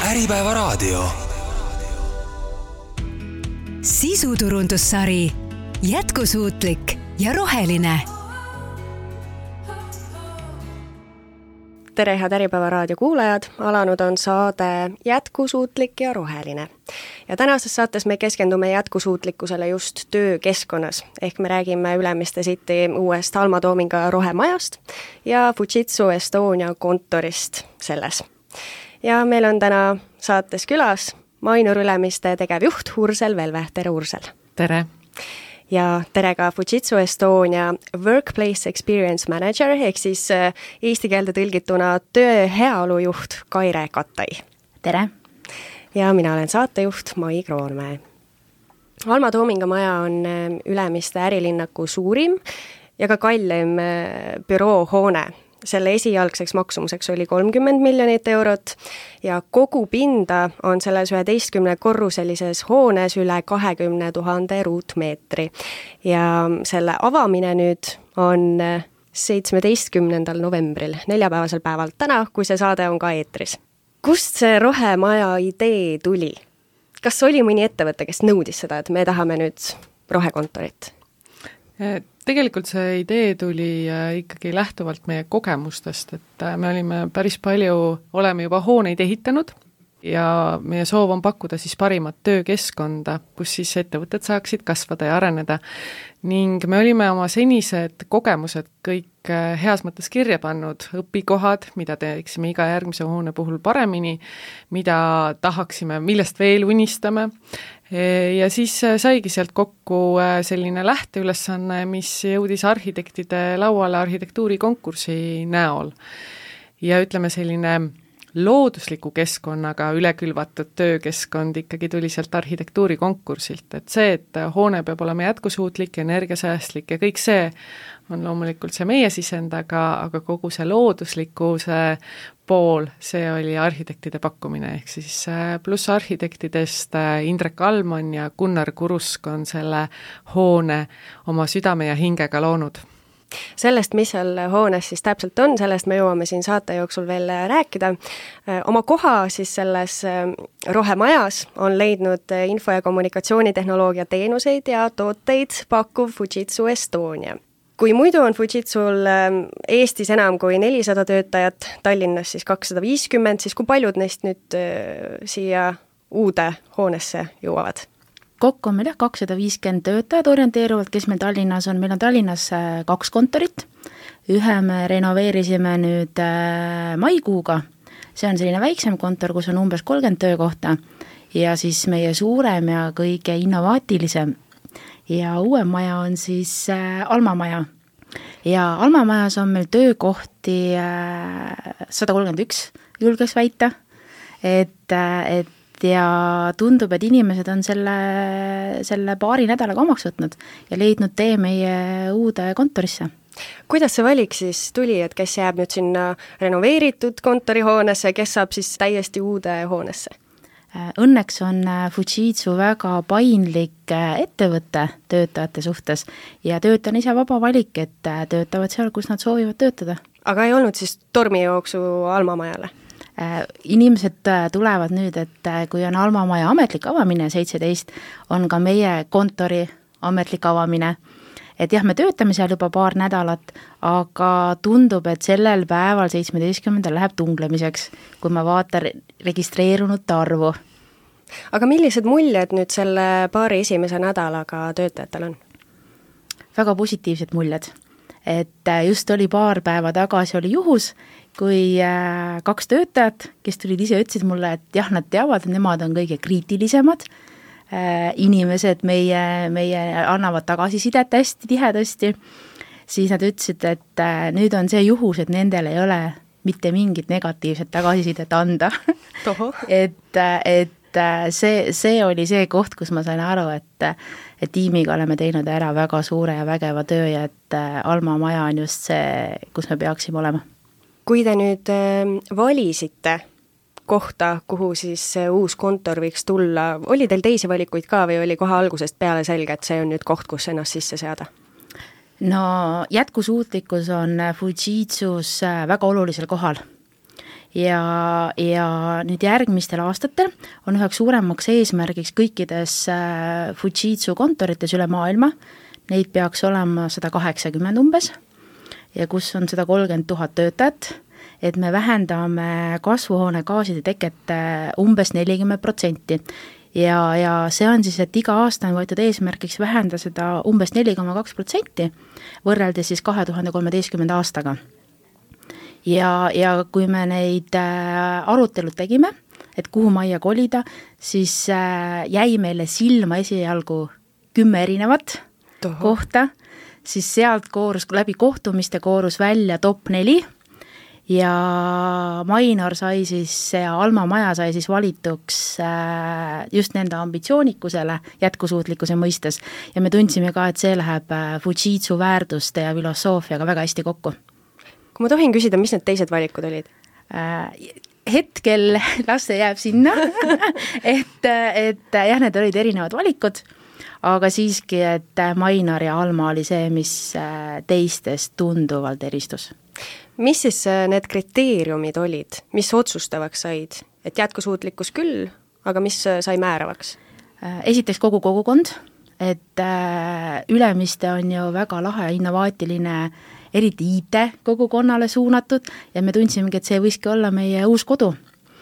Äripäevaraadio. Sisuturundussari Jätkusuutlik ja roheline. Tere, head Äripäevaraadio kuulajad! Alanud on saade Jätkusuutlik ja roheline. Ja tänases saates me keskendume jätkusuutlikkusele just töökeskkonnas. Ehk me räägime Ülemiste City uuest Alma Toominga rohemajast ja Fujitsu Estonia kontorist selles. Ja meil on täna saates külas Mainur Ülemiste tegevjuht Ursel Velve. Tere, Ursel! Tere! Ja tere ka Fujitsu Estonia Workplace Experience Manager ehk siis eesti keelde tõlgituna töö heaolujuht Kaire Kattai. Tere! Ja mina olen saatejuht Mai Kroonmäe. Alma Toominga maja on Ülemiste ärilinnaku suurim ja ka kallim büroohoone. Selle esialgseks maksumuseks oli 30 miljonit eurot ja kogu pinda on selles 11 korruselises hoones üle 20 000 ruutmeetri. Ja selle avamine nüüd on 17. novembril, neljapäevasel päeval täna, kui see saade on ka eetris. Kust see rohemaja idee tuli? Kas oli mõni ettevõte, kes nõudis seda, et me tahame nüüd rohekontorit? Tegelikult see idee tuli ikkagi lähtuvalt meie kogemustest, et me oleme juba hooneid ehitanud ja meie soov on pakkuda siis parimat töökeskkonda, kus siis ettevõtted saaksid kasvada ja areneda. Ning me olime oma senised kogemused kõik heas mõttes kirja pannud, õpikohad, mida teeksime iga järgmise hoone puhul paremini, mida tahaksime, millest veel unistame. Ja siis saigi sealt kokku selline lähteülesanne, mis jõudis arhitektide lauale arhitektuurikonkursi näol. Ja ütleme selline loodusliku keskkonnaga ülekülvatud töökeskkond ikkagi tuli sealt arhitektuurikonkursilt. Et see, et hoone peab olema jätkusuutlik, energiasäästlik ja kõik see on loomulikult see meie sisend, aga kogu see looduslikkuse pool, see oli arhitektide pakkumine, ehk siis pluss arhitektidest Indrek Alman ja Gunnar Kurusk on selle hoone oma südame ja hingega loonud. Sellest, mis seal hoones siis täpselt on, sellest me jõuame siin saate jooksul veel rääkida. Oma koha siis selles rohemajas on leidnud info- ja kommunikatsioonitehnoloogia teenuseid ja tooteid pakkuv Fujitsu Estonia. Kui muidu on Fujitsul Eestis enam kui 400 töötajat, Tallinnas siis 250, siis kui paljud neist nüüd siia uude hoonesse jõuavad? Kokku on meil 250 töötajad orienteeruvalt, kes meil Tallinnas on. Meil on Tallinnas 2 kontorit. Ühe me renoveerisime nüüd maikuuga. See on selline väiksem kontor, kus on umbes 30 töökohta. Ja siis meie suurem ja kõige innovaatilisem. Ja uue maja on siis Alma maja. Ja Alma majas on meil töökohti 131, julgeks väita. Ja tundub, et inimesed on selle paari nädalaga omaks võtnud ja leidnud tee meie uude kontorisse. Kuidas see valik siis tuli, et kes jääb nüüd sinna renoveeritud kontorihoonesse, kes saab siis täiesti uude hoonesse? Õnneks on Fujitsu väga paindlik ettevõtte töötajate suhtes ja töötaja on ise vaba valik, et töötavad seal, kus nad soovivad töötada. Aga ei olnud siis tormijooksu Alma majale? Inimesed tulevad nüüd, et kui on Alma maja ametlik avamine 17, on ka meie kontori ametlik avamine. Et jah, me töötame seal juba paar nädalat, aga tundub, et sellel päeval 17. läheb tunglemiseks, kui ma vaatan registreerunute arvu. Aga millised muljed nüüd selle paari esimese nädalaga töötajatel on? Väga positiivsed muljed. Et just oli paar päeva tagasi oli juhus, kui 2 töötajat, kes tulid ise, ütlesid mulle, et jah, nad teavad, et nemad on kõige kriitilisemad inimesed, meie annavad tagasisidet hästi tihedasti, siis nad ütlesid, et nüüd on see juhus, et nendel ei ole mitte mingit negatiivset tagasisidet anda. et see oli see koht, kus ma sain aru, et tiimiga oleme teinud ära väga suure ja vägeva töö ja et Alma maja on just see, kus me peaksime olema. Kui te nüüd valisite kohta, kuhu siis uus kontor võiks tulla, oli teil teisi valikuid ka või oli kohe algusest peale selge, et see on nüüd koht, kus ennast sisse seada? No jätkusuutlikkus on Fujitsus väga olulisel kohal ja nüüd järgmistel aastatel on üheks suuremaks eesmärgiks kõikides Fujitsu kontorites üle maailma, neid peaks olema 180 umbes, ja kus on 130 000 töötajat, et me vähendame kasvuhoonegaaside teket umbes 40%. Ja see on siis, et iga aasta on võetud eesmärgiks vähendada seda umbes 4,2% võrreldes siis 2013. aastaga. Ja kui me neid arutelud tegime, et kuhu majja kolida, siis jäi meile silma esialgu 10 erinevat kohta, siis sealt läbi kohtumiste koorus välja top 4 ja Mainor sai siis, Alma maja sai siis valituks just nende ambitsioonikusele jätkusuutlikkuse mõistes ja me tundsime ka, et see läheb Fujitsu väärtuste ja filosoofiaga väga hästi kokku. Kui ma tohin küsida, mis need teised valikud olid? Hetkel las see jääb sinna, et jah, need olid erinevad valikud, aga siiski, et Mainor ja Alma oli see, mis teistest tunduvalt eristus. Mis siis need kriteeriumid olid, mis otsustavaks said, et jätkusuutlikkus küll, aga mis sai määravaks? Esiteks kogu kogukond, et Ülemiste on ju väga lahe, innovaatiline, eriti IT kogukonnale suunatud ja me tundsimegi, et see võiski olla meie uus kodu.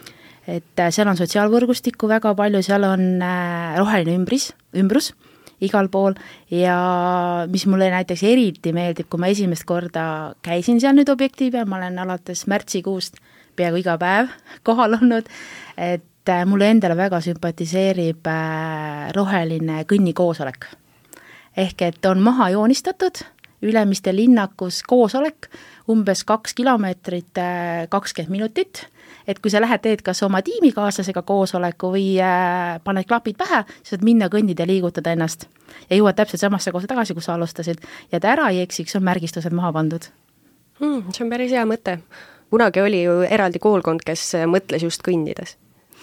Et seal on sotsiaalvõrgustikku väga palju, seal on roheline ümbrus igal pool ja mis mulle näiteks eriti meeldib, kui ma esimest korda käisin seal nüüd objekti peal, ma olen alates märtsikuust peaaegu iga päev kohal olnud, et mulle endale väga sümpatiseerib roheline kõnnikoosolek. Ehk et on maha joonistatud Ülemiste linnakus koosolek, umbes 2 kilomeetrit 20 minutit, et kui sa lähed teed kas oma tiimikaaslasega koosoleku või paned klapid pähe, siis saad minna kõndida ja liigutada ennast ja jõuad täpselt samasse kohta tagasi, kus sa alustasid ja et ära ei eksiks, on märgistused maha pandud. See on päris hea mõte. Kunagi oli ju eraldi koolkond, kes mõtles just kõndides.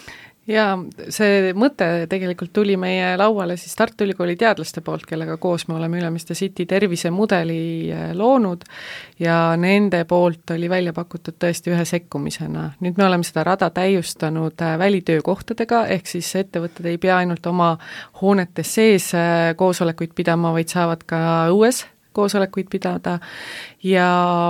Ja see mõte tegelikult tuli meie lauale siis Tartu Ülikooli teadlaste poolt, kellega koos me oleme Ülemiste City tervisemudeli loonud ja nende poolt oli välja pakutud tõesti ühe sekkumisena. Nüüd me oleme seda rada täiustanud välitöökohtadega, ehk siis ettevõtted ei pea ainult oma hoonetes sees koosolekuid pidama, vaid saavad ka õues koosolekuid pidada ja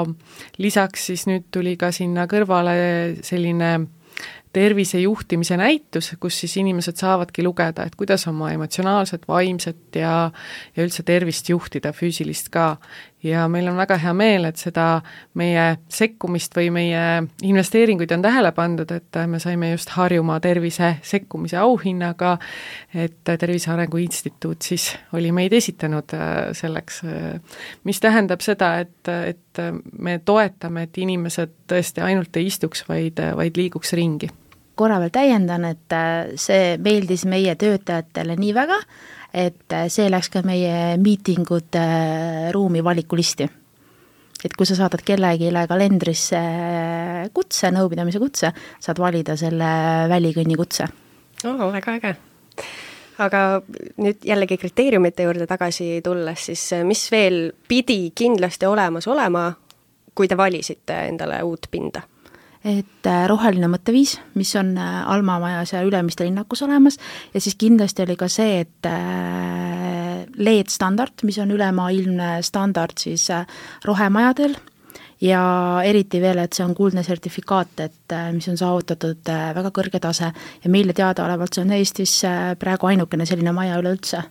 lisaks siis nüüd tuli ka sinna kõrvale selline tervise juhtimise näitus, kus siis inimesed saavadki lugeda, et kuidas oma emotsionaalset, vaimset ja üldse tervist juhtida, füüsilist ka. Ja meil on väga hea meel, et seda meie sekkumist või meie investeeringuid on tähele pandud, et me saime just Harjumaa tervise sekkumise auhinnaga, et Tervise Arengu Instituut siis oli meid esitanud selleks, mis tähendab seda, et me toetame, et inimesed tõesti ainult ei istuks, vaid liiguks ringi. Korra veel täiendan, et see meeldis meie töötajatele nii väga, et see läks ka meie miitingud ruumi valikulisti. Et kui sa saadad kellegile kalendrisse kutse, nõupidamise kutse, saad valida selle välikõnni kutse. Väga äge. Aga nüüd jällegi kriteeriumite juurde tagasi tulles, siis mis veel pidi kindlasti olemas olema, kui te valisite endale uut pinda? Et roheline mõtteviis, mis on Alma majas ja Ülemiste linnakus olemas ja siis kindlasti oli ka see, et LED-standard, mis on ülemaailmne standard siis rohemajadel ja eriti veel, et see on kuldne sertifikaat, et mis on saavutatud väga kõrge tase ja meile teadaolevalt see on Eestis praegu ainukene selline maja üleüldse.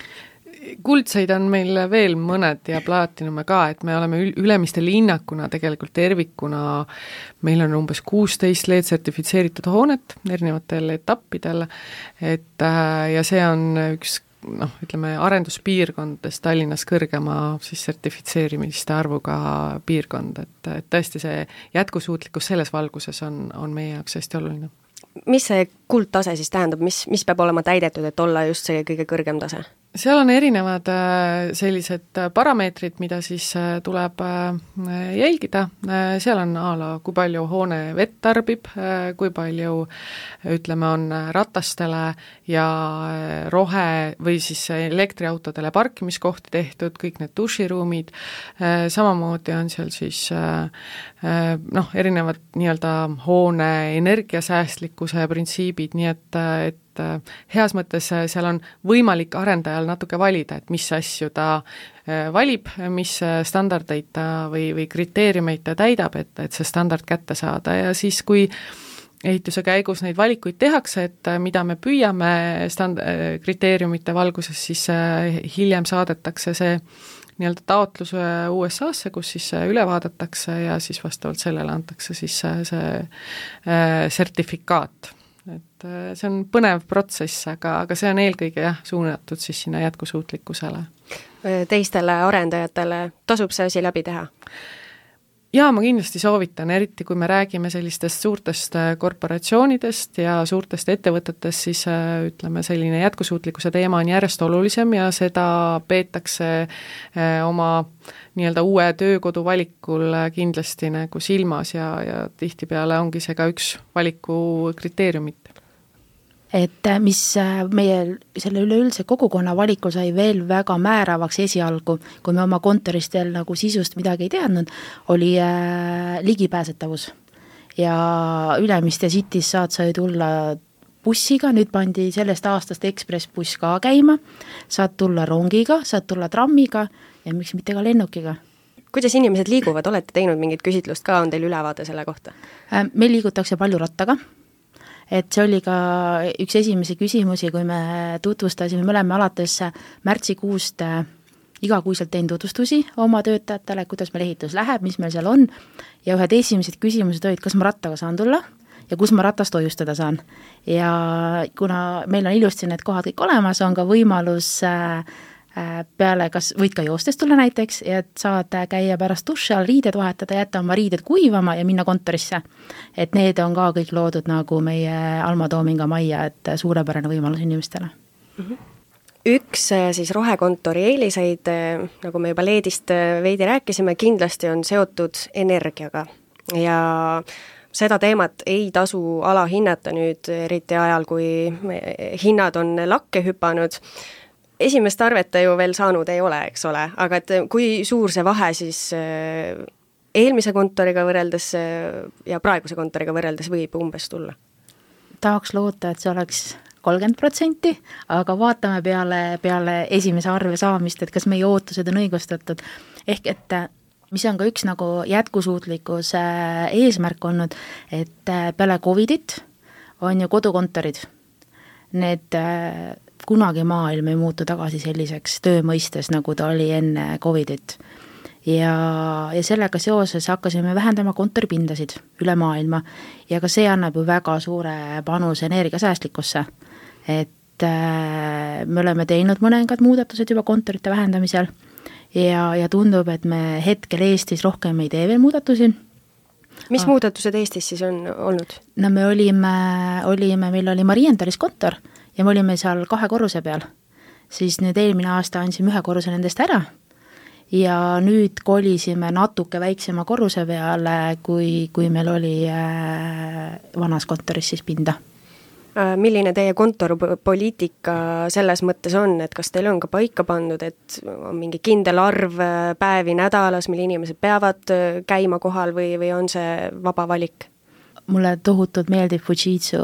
Kuldseid on meil veel mõned ja plaatinume ka, et me oleme Ülemiste linnakuna tegelikult tervikuna, meil on umbes 16 LED-sertifitseeritud hoonet erinevatel etappidel, et ja see on üks arenduspiirkondades Tallinnas kõrgema siis sertifitseerimiste arvuga piirkond, et tõesti see jätkusuutlikkus selles valguses on meie jaoks hästi oluline. Mis see kuldtase siis tähendab, mis peab olema täidetud, et olla just see kõige kõrgem tase? seal on erinevad sellised parameetrid, mida siis tuleb jälgida, seal on kui palju hoone vett tarbib, kui palju ütleme, on ratastele ja või siis elektriautodele parkimiskohti tehtud, kõik need duširuumid, samamoodi on seal siis erinevad nii-öelda hoone energiasäästlikkuse printsiibid, nii et heas mõttes seal on võimalik arendajal natuke valida, et mis asju ta valib, mis standardeid ta või kriteeriumeid ta täidab, et see standard kätte saada ja siis, kui ehituse käigus neid valikuid tehakse, et mida me püüame kriteeriumite valguses, siis hiljem saadetakse see nii-öelda taotlus USA-sse, kus siis üle vaadatakse ja siis vastavalt sellele antakse siis see sertifikaat. Et see on põnev protsess, aga see on eelkõige suunatud siis sinna jätkusuutlikkusele. Teistele arendajatele tasub see asi läbi teha? Jaa, ma kindlasti soovitan, eriti kui me räägime sellistest suurtest korporatsioonidest ja suurtest ettevõtetest, siis ütleme, selline jätkusuutlikkuse teema on järjest olulisem ja seda peetakse oma nii-öelda uue töökodu valikul kindlasti nagu silmas ja tihtipeale ongi see ka üks valiku kriteeriumit. Et mis meie selle üleüldse kogukonna valikul sai veel väga määravaks esialgu, kui me oma kontorist veel nagu sisust midagi ei teadnud, oli ligipääsetavus. Ja Ülemiste City's sai tulla bussiga, nüüd pandi sellest aastast ekspressbuss ka käima, saad tulla rongiga, saad tulla trammiga ja miks mitte ka lennukiga. Kuidas inimesed liiguvad, olete teinud mingit küsitlust ka, on teil ülevaade selle kohta? Meil liigutakse palju rattaga. Et see oli ka üks esimesi küsimusi, kui me tutvustasime, me oleme alates märtsikuust igakuiselt teinud tutvustusi oma töötajatele, kuidas meil ehitus läheb, mis meil seal on ja ühed esimesed küsimused olid, kas ma rattaga saan tulla ja kus ma ratast hoiustada saan. Ja kuna meil on ilusti need kohad kõik olemas, on ka võimalus peale, kas võid ka joostes tulla näiteks, et saad käia pärast duši all, riided vahetada, jätta oma riided kuivama ja minna kontorisse. Et need on ka kõik loodud nagu meie Alma Toominga majja, et suurepärane võimalus inimestele. Üks siis rohekontori eeliseid, nagu me juba LED-ist veidi rääkisime, kindlasti on seotud energiaga ja seda teemat ei tasu alahinnata nüüd, eriti ajal, kui hinnad on lakke hüpanud. Esimest arvet ta ju veel saanud ei ole, eks ole, aga et kui suur see vahe siis eelmise kontoriga võrreldes ja praeguse kontoriga võrreldes võib umbes tulla? Tahaks loota, et see oleks 30%, aga vaatame peale esimese arve saamist, et kas meie ootused on õigustatud. Ehk et mis on ka üks nagu jätkusuutlikkus eesmärk olnud, et peale Covidit on ju kodukontorid. Need kunagi maailm ei muutu tagasi selliseks töömõistes, nagu ta oli enne Covidit. Ja sellega seoses hakkasime vähendama kontoripindasid üle maailma ja ka see annab ju väga suure panuse energiasäästlikkusse. Et me oleme teinud mõningad muudatused juba kontorite vähendamisel ja tundub, et me hetkel Eestis rohkem ei tee veel muudatusi. Mis muudatused Eestis siis on olnud? No me meil oli Mariendalis kontor ja me olime seal 2 korruse peal. Siis nüüd eelmine aasta andsime 1 korruse nendest ära ja nüüd kolisime natuke väiksema korruse peale, kui meil oli vanas kontoris siis pinda. Milline teie kontoripoliitika selles mõttes on, et kas teil on ka paika pandud, et on mingi kindel arv päevi nädalas, mille inimesed peavad käima kohal või on see vaba valik? Mulle tohutult meeldib Fujitsu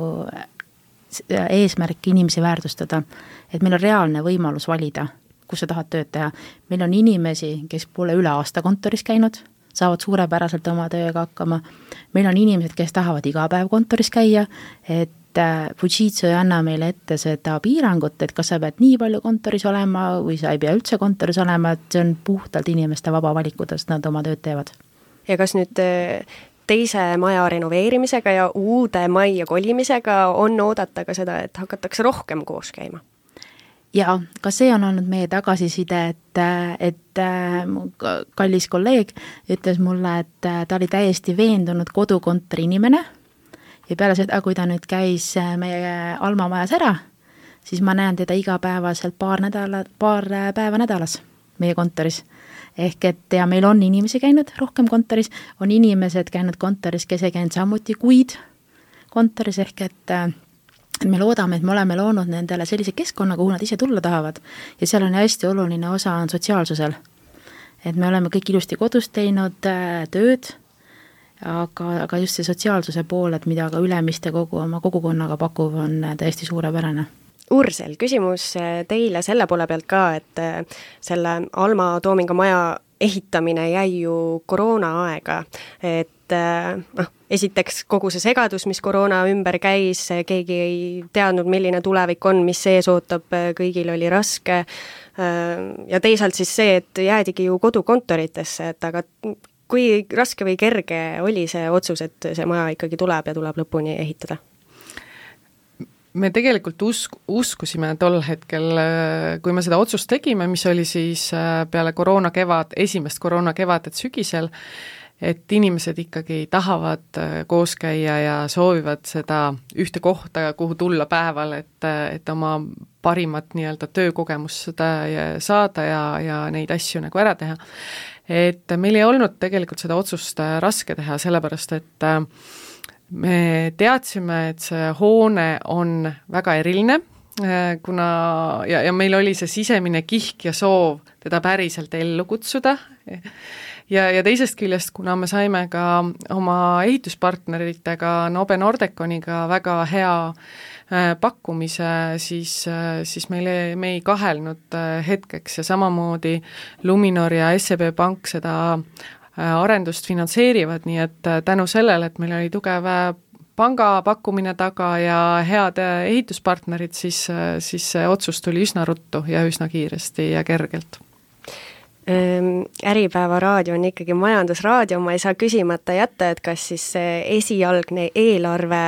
eesmärk inimesi väärtustada, et meil on reaalne võimalus valida, kus sa tahad tööd teha. Meil on inimesi, kes pole üle aasta kontoris käinud, saavad suurepäraselt oma tööga hakkama. Meil on inimesed, kes tahavad iga päev kontoris käia, et Fujitsu ei anna meile ette seda piirangut, et kas sa pead nii palju kontoris olema või sa ei pea üldse kontoris olema, et see on puhtalt inimeste vaba valikudest, nad oma tööd teevad. Ja kas nüüd teise maja renoveerimisega ja uude majja kolimisega on oodata ka seda, et hakatakse rohkem koos käima? Ja ka see on olnud meie tagasiside, et kallis kolleeg ütles mulle, et ta oli täiesti veendunud kodukontori inimene ja peale seda, kui ta nüüd käis meie Alma majas ära, siis ma näen teda igapäevaselt paar päeva nädalas meie kontoris. Ehk et ja meil on inimesi käinud rohkem kontoris, on inimesed käinud kontoris, kes ei käinud samuti kuid kontoris, ehk et me loodame, et me oleme loonud nendele sellise keskkonna, kuhu nad ise tulla tahavad. Ja seal on hästi oluline osa on sotsiaalsusel. Et me oleme kõik ilusti kodus teinud tööd, aga just see sotsiaalsuse pool, et mida ka Ülemiste kogu oma kogukonnaga pakub, on täiesti suurepärane. Ursel, küsimus teile selle poole pealt ka, et selle Alma Toominga maja ehitamine jäi ju koroona aega, et esiteks kogu see segadus, mis koroona ümber käis, keegi ei teadnud, milline tulevik on, mis sees ootab, kõigil oli raske ja teisalt siis see, et jäädigi ju kodukontoritesse, et aga kui raske või kerge oli see otsus, et see maja ikkagi tuleb ja tuleb lõpuni ehitada? Me tegelikult uskusime tol hetkel, kui me seda otsust tegime, mis oli siis peale esimest koroona kevadet sügisel, et inimesed ikkagi tahavad koos käia ja soovivad seda ühte kohta, kuhu tulla päeval, et oma parimat nii-öelda töökogemust saada ja neid asju nagu ära teha. Et meil ei olnud tegelikult seda otsust raske teha, sellepärast et me teadsime, et see hoone on väga eriline, kuna ja meil oli see sisemine kihk ja soov teda päriselt ellu kutsuda ja teisest küljest, kuna me saime ka oma ehituspartneritega Nobe Nordeconiga väga hea pakkumise, siis me ei kahelnud hetkeks ja samamoodi Luminor ja SEB Pank seda arendust finantseerivad, nii et tänu sellele, et meil oli tugev panga pakkumine taga ja head ehituspartnerid, siis see otsus tuli üsna ruttu ja üsna kiiresti ja kergelt. Äripäeva raadio on ikkagi majandusraadio, ma ei saa küsimata jätta, et kas siis esialgne eelarve,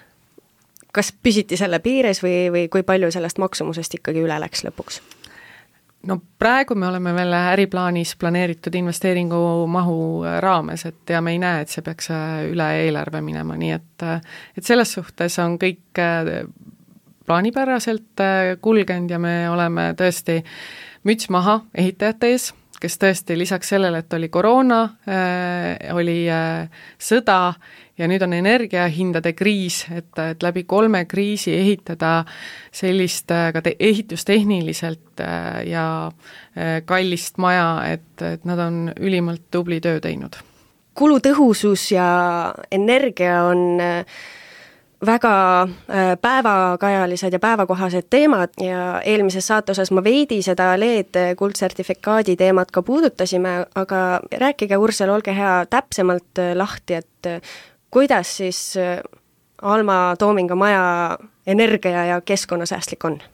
kas püsiti selle piires või kui palju sellest maksumusest ikkagi üle läks lõpuks? No praegu me oleme veel äriplaanis planeeritud investeeringu mahu raames, ja me ei näe, et see peaks üle eelarve minema, nii et selles suhtes on kõik plaanipäraselt kulgenud ja me oleme tõesti müts maha ehitajate ees, kes tõesti lisaks sellele, et oli koroona, oli sõda ja nüüd on energiahindade kriis, et läbi 3 kriisi ehitada sellist ka ehitustehniliselt ja kallist maja, et nad on ülimalt tubli töö teinud. Kulutõhusus ja energia on väga päevakajalised ja päevakohased teemad ja eelmises saate osas ma veidi seda LED kuldsertifikaadi teemat ka puudutasime, aga rääkige, Ursel, olge hea täpsemalt lahti, et kuidas siis Alma Toominga maja energia ja keskkonnasäästlik on?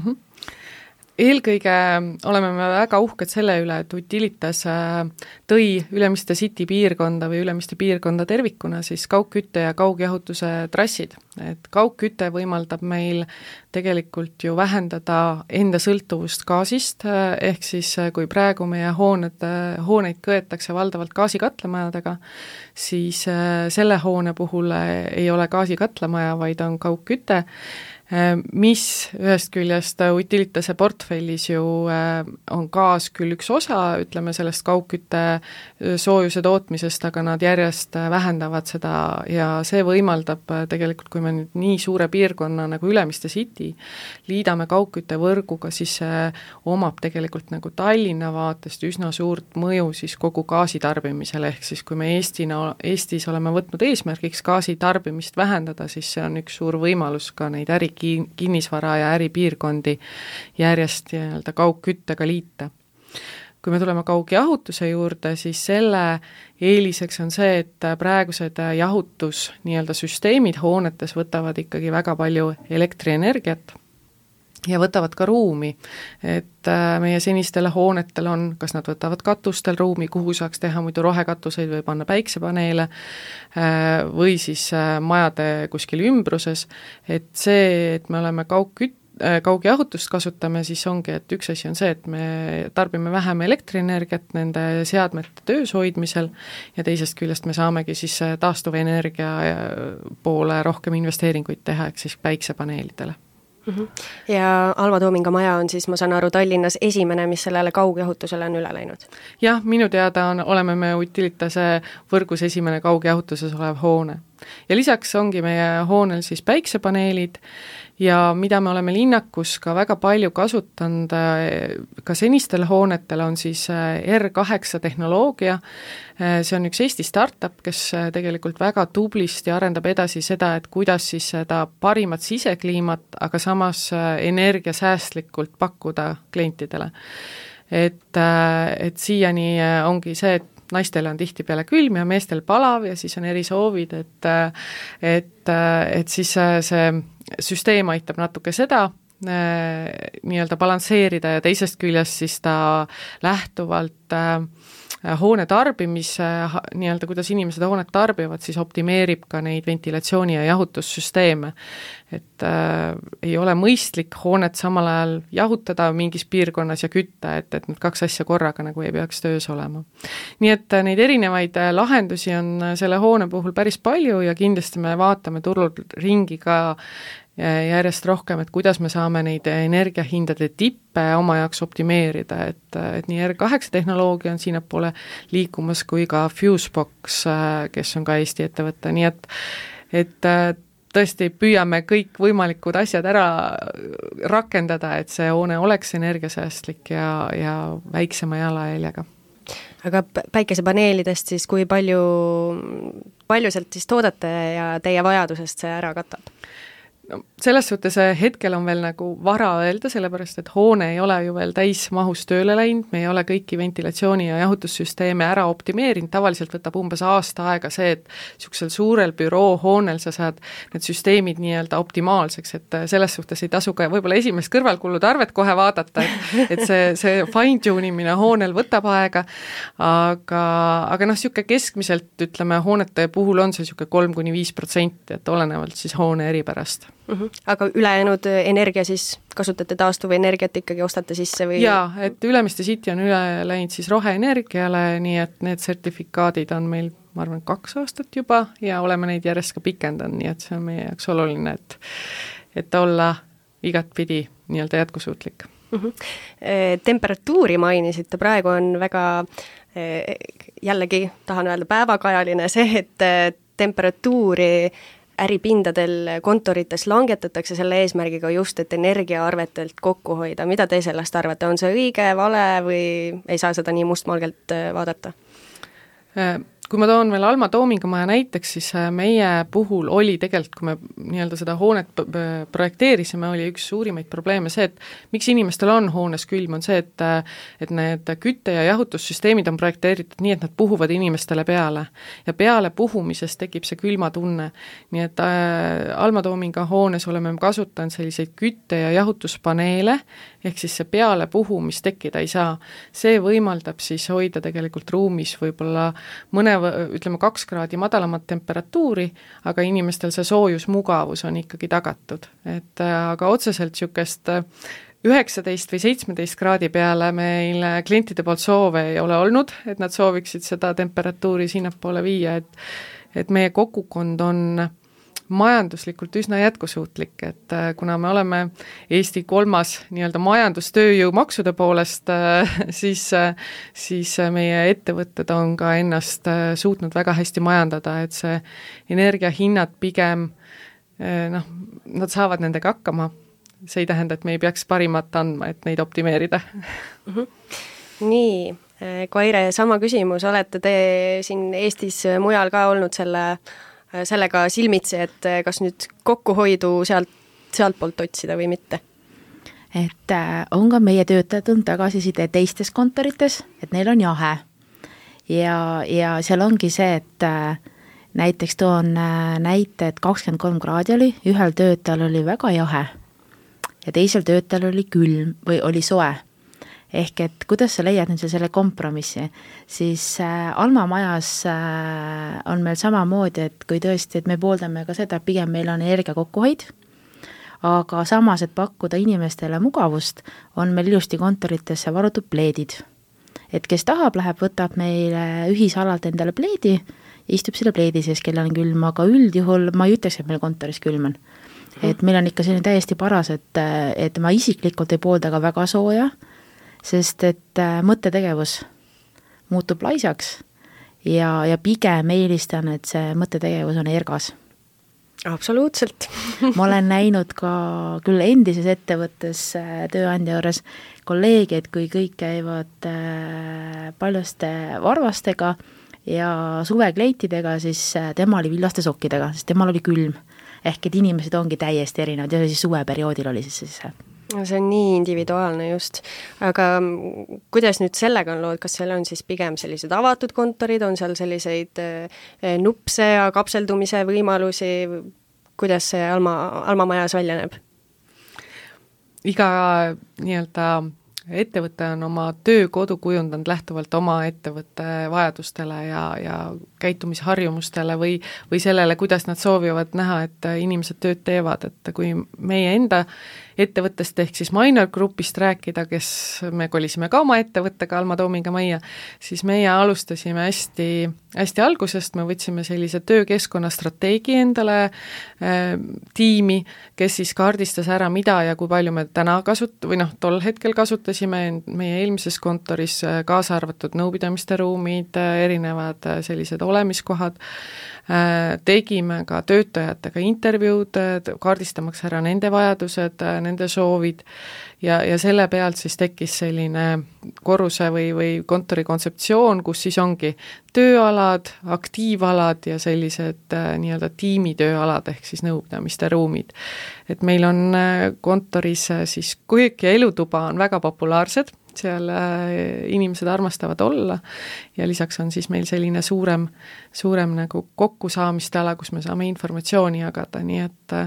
Eelkõige oleme me väga uhked selle üle, et Utilitas tõi Ülemiste City piirkonda või Ülemiste piirkonda tervikuna siis kaugkütte ja kaugjahutuse trassid. Et kaugküte võimaldab meil tegelikult ju vähendada enda sõltuvust gaasist, ehk siis kui praegu meie hooneid kõetakse valdavalt gaasikatlamajadega, siis selle hoone puhul ei ole gaasikatlamaju, vaid on kaugküte, mis ühest küljest Utilitase portfellis ju on gaas küll üks osa, ütleme sellest kaugkütte soojuse tootmisest, aga nad järjest vähendavad seda ja see võimaldab tegelikult, kui me nüüd nii suure piirkonna nagu Ülemiste City liidame kaugküttevõrguga, siis see omab tegelikult nagu Tallinna vaatest üsna suurt mõju siis kogu gaasitarbimisele, ehk siis kui me Eestis oleme võtnud eesmärgiks gaasitarbimist vähendada, siis see on üks suur võimalus ka neid kinnisvara ja äripiirkondi järjest nii-öelda kaugküttega liita. Kui me tuleme kaugjahutuse juurde, siis selle eeliseks on see, et praegused jahutus nii-öelda süsteemid hoonetes võtavad ikkagi väga palju elektrienergiat ja võtavad ka ruumi, et meie senistele hoonetele on, kas nad võtavad katustel ruumi, kuhu saaks teha muidu rohekatuseid või panna päiksepaneele või siis majade kuskil ümbruses, et see, et me oleme kaugjahutust kasutame, siis ongi, et üks asi on see, et me tarbime vähem elektrienergiat nende seadmete töös hoidmisel ja teisest küljest me saamegi siis taastuvenergia poole rohkem investeeringuid teha, ehk siis päiksepaneelidele. Ja Alma Toominga maja on siis, ma saan aru, Tallinnas esimene, mis sellele kaugjahutusele on üle läinud? Jah, minu teada oleme me Utilitase võrgus esimene kaugjahutuses olev hoone. Ja lisaks ongi meie hoonel siis päiksepaneelid ja mida me oleme linnakus ka väga palju kasutanud, ka senistel hoonetel on siis R8 tehnoloogia. See on üks Eesti startup, kes tegelikult väga tublisti arendab edasi seda, et kuidas siis seda parimat sisekliimat, aga samas energiasäästlikult pakkuda klientidele. Et siiani ongi see, et naistele on tihtipeale külm ja meestel palav ja siis on eri soovid, et siis see süsteem aitab natuke seda nii-öelda balansseerida ja teisest küljest siis ta lähtuvalt hoone tarbimise, nii-öelda kuidas inimesed hoonet tarbivad, siis optimeerib ka neid ventilatsiooni- ja jahutussüsteeme. Et ei ole mõistlik hoonet samal ajal jahutada mingis piirkonnas ja kütta, et need kaks asja korraga nagu ei peaks töös olema. Nii et neid erinevaid lahendusi on selle hoone puhul päris palju ja kindlasti me vaatame turul ringi ka järjest rohkem, et kuidas me saame neid energiahindade tippe oma jaoks optimeerida, et nii R8 tehnoloogia on sinnapoole liikumas kui ka Fusebox, kes on ka Eesti ettevõte, nii et tõesti püüame kõik võimalikud asjad ära rakendada, et see hoone oleks energiasäästlik ja väiksema jalajäljega. Aga päikesepaneelidest siis kui palju sealt siis toodate ja teie vajadusest see ära katab? No, selles suhtes hetkel on veel nagu vara öelda, sellepärast et hoone ei ole ju veel täismahus tööle läinud, me ei ole kõiki ventilatsiooni- ja jahutussüsteeme ära optimeerinud, tavaliselt võtab umbes aasta aega see, et niisugusel suurel büroohoonel sa saad need süsteemid nii-öelda optimaalseks, et selles suhtes ei tasu ka võib-olla esimest kõrvalkulude arvet kohe vaadata, et see fine-tuning hoonel võtab aega, aga niisugune keskmiselt, ütleme, hoonete puhul on see niisugune 3–5%, et olenevalt siis hoone eripärast. Aga ülejäänud energia siis kasutate taastuvenergiat ikkagi ostate sisse või? Jaa, et Ülemiste City on üle läinud siis roheenergiale, nii et need sertifikaadid on meil, ma arvan, 2 aastat juba ja oleme neid järjest ka pikendanud, nii et see on meie jaoks oluline, et olla igatpidi nii-öelda jätkusuutlik. Temperatuuri mainisite, praegu on väga jällegi, tahan öelda päevakajaline see, et temperatuuri äripindadel kontorites langetatakse selle eesmärgiga just, et energiaarvetelt kokku hoida. Mida te sellest arvate? On see õige, vale või ei saa seda nii mustmalgelt vaadata? Kui ma toon veel Alma Toominga maja näiteks, siis meie puhul oli tegelikult, kui me nii-öelda seda hoonet projekteerisime, oli üks suurimaid probleeme see, et miks inimestel on hoones külm, on see, et need kütte- ja jahutussüsteemid on projekteeritud nii, et nad puhuvad inimestele peale. Ja peale puhumisest tekib see külmatunne. Nii et Alma Toominga hoones oleme kasutanud selliseid kütte- ja jahutuspaneele, ehk siis see peale puhumist tekkida ei saa. See võimaldab siis hoida tegelikult ruumis võib-olla ütleme 2 kraadi madalamat temperatuuri, aga inimestel see soojusmugavus on ikkagi tagatud. Et aga otseselt niisugust 19 või 17 kraadi peale meil klientide poolt soove ei ole olnud, et nad sooviksid seda temperatuuri sinnapoole viia, et meie kogukond on majanduslikult üsna jätkusuutlik, et kuna me oleme Eesti 3. nii-öelda majandustööjõu maksude poolest, siis meie ettevõtted on ka ennast suutnud väga hästi majandada, et see energiahinnad pigem, nad saavad nendega hakkama. See ei tähenda, et me ei peaks parimat andma, et neid optimeerida. Nii, Kaire, sama küsimus, olete te siin Eestis mujal ka olnud sellega silmitsi, et kas nüüd kokkuhoidu sealt poolt otsida või mitte? Et on ka meie töötajad on tagasiside teistes kontorites, et neil on jahe. Ja seal ongi see, et näiteks toon näite, et 23 kraadi oli, ühel töötajal oli väga jahe ja teisel töötajal oli külm või oli soe. Ehk et kuidas sa leiad nüüd selle kompromissi, siis Alma majas on meil samamoodi, et kui tõesti, et me pooldame ka seda, pigem meil on energia kokkuhoid, aga samas, et pakkuda inimestele mugavust, on meil ilusti kontoritesse varutud pleedid. Et kes tahab, läheb, võtab meile ühisalalt endale pleedi, istub selle pleedi sees, kellel on külm, aga üldjuhul ma ei ütleks, et meil kontoris külm on. et meil on ikka selline täiesti paras, et ma isiklikult ei poolda ka väga sooja, sest et mõttetegevus muutub laisaks ja pigem eelistan, et see mõttetegevus on ergas. Absoluutselt. Ma olen näinud ka küll endises ettevõttes tööandja juures kolleegi, et kui kõik käivad paljuste varvastega ja suvekleitidega, siis tema oli villaste sokkidega, sest temal oli külm. Ehk et inimesed ongi täiesti erinevad ja siis suveperioodil oli siis see. See on nii individuaalne just, aga kuidas nüüd sellega on lood, kas seal on siis pigem sellised avatud kontorid, on seal selliseid nupse ja kapseldumise võimalusi, kuidas see Alma majas välja näeb? Iga nii-öelda ettevõte on oma töökodu kujundanud lähtuvalt oma ettevõtte vajadustele ja käitumisharjumustele või sellele, kuidas nad soovivad näha, et inimesed tööd teevad, et kui meie enda ettevõttest ehk siis Minor Groupist rääkida, kes me kolisime ka oma ettevõttega Alma Toominga majja, siis meie alustasime hästi algusest, me võtsime sellise töökeskkonna strateegi endale tiimi, kes siis kaardistas ära, mida ja kui palju me täna tol hetkel kasutasime meie eelmises kontoris, kaasa arvatud nõupidamiste ruumid, erinevad sellised olemiskohad, tegime ka töötajatega intervjuud, kaardistamaks ära nende vajadused, nende soovid ja selle pealt siis tekkis selline korruse või kontori kontseptsioon, kus siis ongi tööalad, aktiivalad ja sellised nii-öelda tiimitööalad ehk siis nõupidamiste ruumid. Et meil on kontoris siis köök ja elutuba on väga populaarsed, seal inimesed armastavad olla ja lisaks on siis meil selline suurem nagu kokkusaamiste ala, kus me saame informatsiooni jagada, nii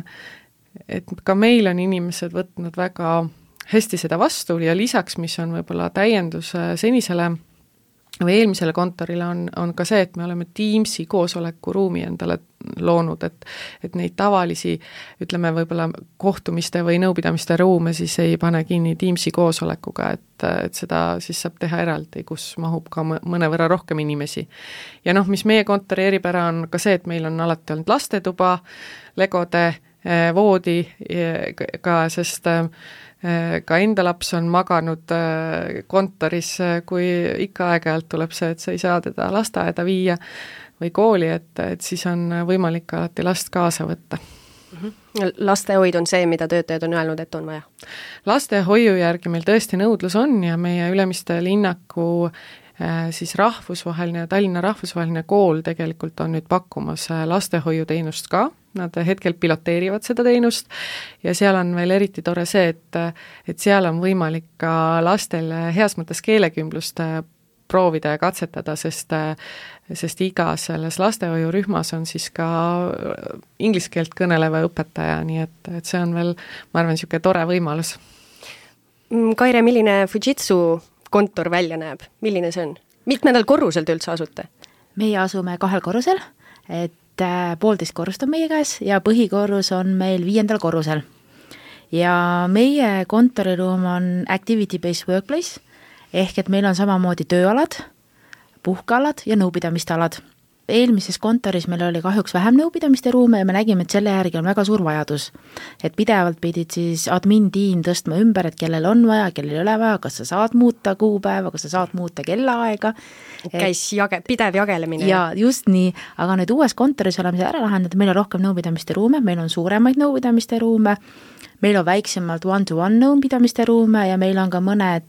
et ka meil on inimesed võtnud väga hästi seda vastu ja lisaks, mis on võib-olla täiendus senisele või eelmisele kontorile on ka see, et me oleme Teamsi koosolekuruumi endale loonud, et neid tavalisi, ütleme võib-olla kohtumiste või nõupidamiste ruume siis ei pane kinni Teamsi koosolekuga, et seda siis saab teha eraldi, kus mahub ka mõnevõrra rohkem inimesi. Ja mis meie kontori eripära on ka see, et meil on alati olnud lastetuba, legode, voodi ka, sest ka enda laps on maganud kontoris, kui ikka aeg-ajalt tuleb see, et sa ei saa teda lasteaeda viia või kooli, et siis on võimalik alati last kaasa võtta. Lastehoid on see, mida töötajad on öelnud, et on vaja? Lastehoiu järgi meil tõesti nõudlus on ja meie Ülemiste linnaku siis rahvusvaheline, Tallinna rahvusvaheline kool tegelikult on nüüd pakkumas lastehoiuteenust ka, nad hetkel piloteerivad seda teenust ja seal on veel eriti tore see, et seal on võimalik ka lastel heas mõttes keelekümblust proovida ja katsetada, sest igas selles lastehoiurühmas on siis ka inglise keelt kõneleva õpetaja, nii et see on veel, ma arvan, niisugune tore võimalus. Kaire, milline Fujitsu kontor välja näeb? Milline see on? Mitmendal korrusel te üldse asute? Meie asume 2 korrusel, et 1,5 korrust on meie käes ja põhikorrus on meil 5. korrusel. Ja meie kontoriruum on activity-based workplace, ehk et meil on samamoodi tööalad, puhkealad ja nõupidamiste alad. Eelmises kontoris meil oli kahjuks vähem nõupidamiste ruume ja me nägime, et selle järgi on väga suur vajadus. Et pidevalt pidid siis admin-tiim tõstma ümber, et kellel on vaja, kellel ei ole vaja, kas sa saad muuta kuupäeva, kas sa saad muuta kellaaega. Käis pidev jagelemine. Ja just nii, aga nüüd uues kontoris oleme seda ära lahendanud, meil on rohkem nõupidamiste ruume, meil on suuremaid nõupidamiste ruume, meil on väiksemalt one-to-one nõupidamiste ruume ja meil on ka mõned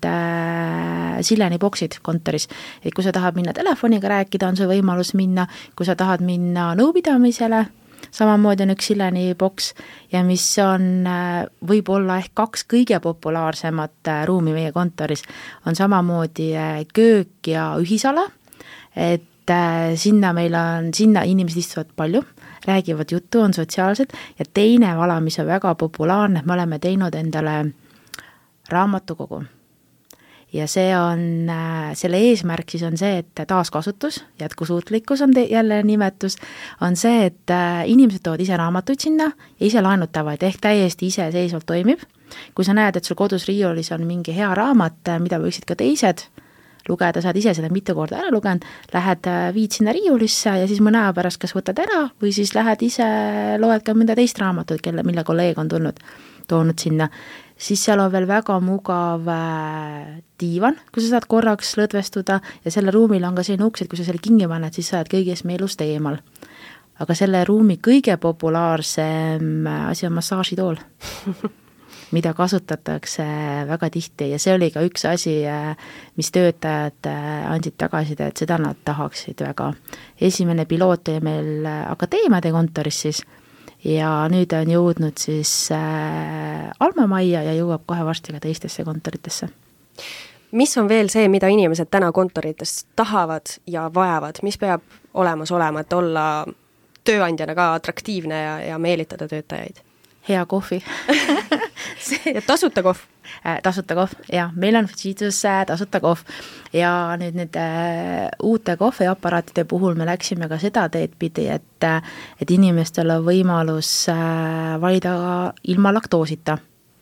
Sileni boksid kontoris. Et kui sa tahad minna telefoniga rääkida, on see võimalus minna, kui sa tahad minna nõupidamisele, samamoodi on üks Sileni boks ja mis on võib-olla ehk 2 kõige populaarsemat ruumi meie kontoris, on samamoodi köök ja ühisala, et sinna inimesed istuvad palju, räägivad juttu, on sotsiaalsed ja teine vala, mis on väga populaarne, me oleme teinud endale raamatukogu. Ja see on, selle eesmärk siis on see, et taaskasutus, jätkusuutlikkus on jälle nimetus, on see, et inimesed toovad ise raamatuid sinna ja ise laenutavad, ehk täiesti iseseisvalt toimib. Kui sa näed, et sul kodus riiulis on mingi hea raamat, mida võiksid ka teised lugeda, saad ise seda mitu korda ära lugenud, lähed viid sinna riiulisse ja siis mõne aja pärast kas võtad ära või siis lähed ise, loed ka mõnda teist raamatut, mille kolleeg on toonud sinna. Siis seal on veel väga mugav diivan, kui sa saad korraks lõdvestuda ja selle ruumil on ka selline uks, et kui sa selle kingi paned, siis sa oled kõigest meelust eemal. Aga selle ruumi kõige populaarsem asi on massaažitool, mida kasutatakse väga tihti ja see oli ka üks asi, mis töötajad andsid tagasiside, et seda nad tahaksid väga. Esimene piloot oli meil akadeemiade kontoris siis ja nüüd on jõudnud siis Alma Majja ja jõuab kohe varsti ka teistesse kontoritesse. Mis on veel see, mida inimesed täna kontorites tahavad ja vajavad, mis peab olemas olema, et olla tööandjana ka atraktiivne ja meelitada töötajaid? Hea kohvi. Ja tasuta kohv? Tasuta kohv, jah. Meil on Fujitsus tasuta kohv ja nüüd uute kohviaparaatide puhul me läksime ka seda teed pidi, et inimestel on võimalus valida ilma laktoosita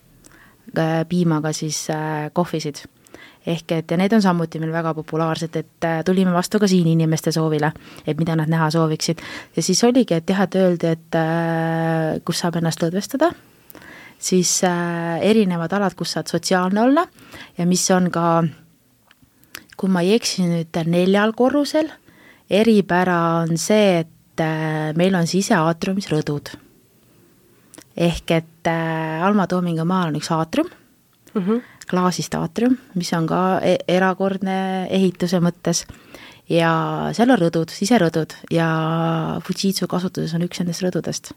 piimaga siis kohvisid. Ehk et ja need on samuti meil väga populaarsed, et tulime vastu ka siin inimeste soovile, et mida nad näha sooviksid. Ja siis oligi, et jah, et öeldi, et kus saab ennast lõdvestada, siis erinevad alad, kus saad sotsiaalne olla ja mis on ka, kui ma ei eksi nüüd 4 korrusel, eripära on see, et meil on siseaatriumis rõdud. Ehk et Alma Toominga maal on üks aatrium, klaasist aatrium, mis on ka erakordne ehituse mõttes ja seal on rõdud, siserõdud ja Fujitsu kasutuses on üks nendest rõdudest.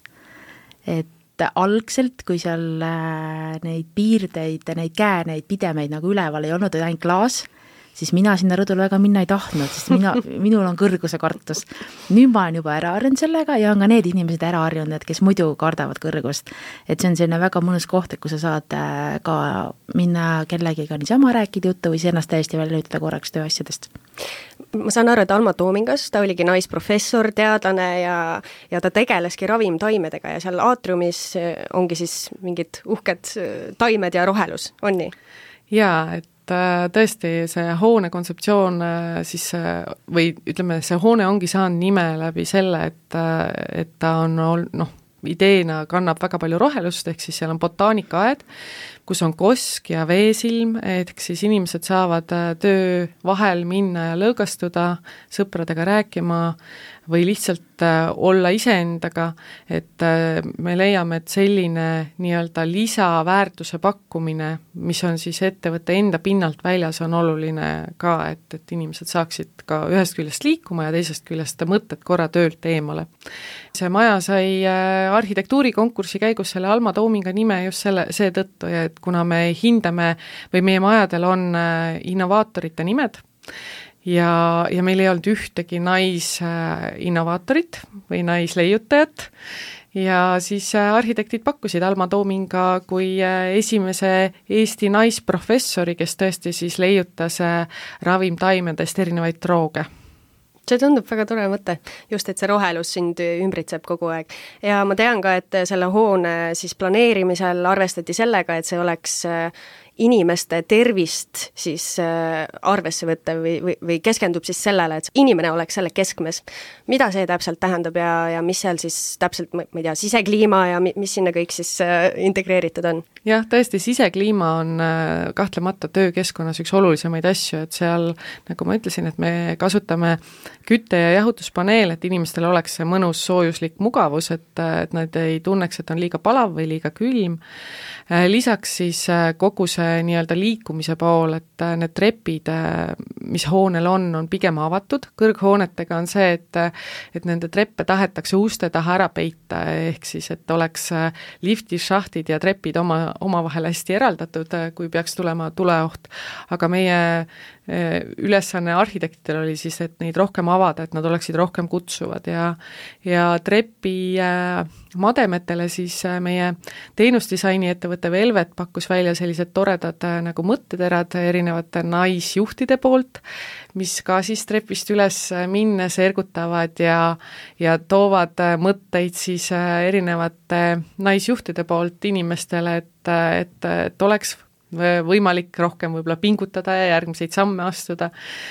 Et algselt, kui seal neid piirdeid, neid käeneid, pidemeid nagu üleval ei olnud, ainult klaas, siis mina sinna rõdule väga minna ei tahtnud, sest minul on kõrguse kartus. Nüüd ma olen juba ära harjunud sellega ja on ka need inimesed ära harjunud, kes muidu kardavad kõrgust. Et see on selline väga mõnus koht, et kui sa saad ka minna kellegiga niisama rääkida juttu või ennast täiesti välja lülitada korraks tööasjadest. Ma saan aru, et Alma Toomingas ta oligi naisprofessor, teadlane ja ta tegeleski ravimtaimedega ja seal aatriumis ongi siis mingid uhked taimed ja rohelus, on nii? Jaa, et tõesti see hoone kontseptsioon siis, või ütleme, see hoone ongi saanud nime läbi selle, et ta on ideena kannab väga palju rohelust, ehk siis seal on botaanikaaed, kus on kosk ja veesilm, ehk siis inimesed saavad töö vahel minna ja lõõgastuda, sõpradega rääkima või lihtsalt olla iseendaga, et me leiame, et selline nii-öelda lisaväärtuse pakkumine, mis on siis ettevõtte enda pinnalt väljas, on oluline ka, et inimesed saaksid ka ühest küljest liikuma ja teisest küljest mõtted korra töölt eemale. See maja sai arhitektuurikonkursi käigus selle Alma Toominga nime just see tõttu, ja et kuna me hindame või meie majadel on innovaatorite nimed, ja meil ei olnud ühtegi naisinnovaatorit või naisleiutajat ja siis arhitektid pakkusid Alma Toominga kui esimese Eesti naisprofessori, kes tõesti siis leiutas ravimtaimedest erinevaid drooge. See tundub väga tore mõte, just et see rohelus sind ümbritseb kogu aeg. Ja ma tean ka, et selle hoone siis planeerimisel arvestati sellega, et see oleks inimeste tervist siis arvesse võtta või keskendub siis sellele, et inimene oleks selle keskmes. Mida see täpselt tähendab ja mis seal siis täpselt, ma ei tea, sisekliima ja mis sinna kõik siis integreeritud on? Jah, tõesti, sisekliima on kahtlemata töökeskkonnas üks olulisemaid asju, et seal, nagu ma ütlesin, et me kasutame kütte- ja jahutuspaneel, et inimestel oleks see mõnus soojuslik mugavus, et nad ei tunneks, et on liiga palav või liiga külm. Lisaks siis kogu see nii-öelda liikumise pool, et need trepid, mis hoonel on pigem avatud. Kõrghoonetega on see, et nende treppe tahetakse uste taha ära peita, ehk siis, et oleks lifti, šahtid ja trepid omavahel hästi eraldatud, kui peaks tulema tuleoht. Aga meie ülesanne arhitektidel oli siis, et neid rohkem avada, et nad oleksid rohkem kutsuvad ja trepi mademetele siis meie teenusdisaini ettevõte Velvet pakkus välja sellised toredad nagu mõtteterad erinevate naisjuhtide poolt, mis ka siis trepist üles minnes ergutavad ja toovad mõtteid siis erinevate naisjuhtide poolt inimestele, et oleks võimalik rohkem võib-olla pingutada ja järgmiseid samme astuda.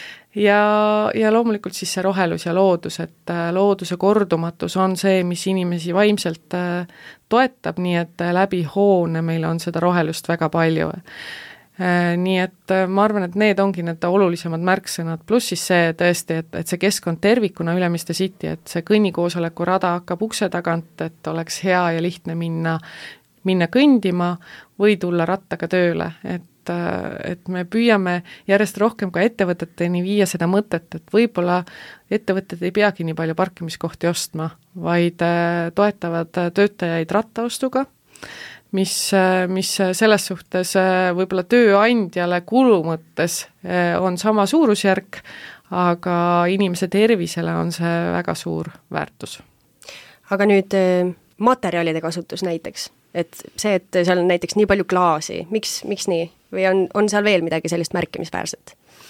Ja loomulikult siis see rohelus ja loodus, et looduse kordumatus on see, mis inimesi vaimselt toetab, nii et läbi hoone meil on seda rohelust väga palju. Nii et ma arvan, et need ongi need olulisemad märksõnad, pluss siis see tõesti, et see keskkond tervikuna Ülemiste City, et see kõnnikoosoleku rada hakkab ukse tagant, et oleks hea ja lihtne minna kõndima või tulla rattaga tööle, et me püüame järjest rohkem ka ettevõteteni viia seda mõtet, et võib-olla ettevõtted ei peagi nii palju parkimiskohti ostma, vaid toetavad töötajaid rattaostuga, mis selles suhtes võib-olla tööandjale kulu mõttes on sama suurusjärk, aga inimese tervisele on see väga suur väärtus. Aga nüüd materjalide kasutus näiteks, et see, et seal on näiteks nii palju klaasi, miks nii? Või on seal veel midagi sellist märkimisväärset?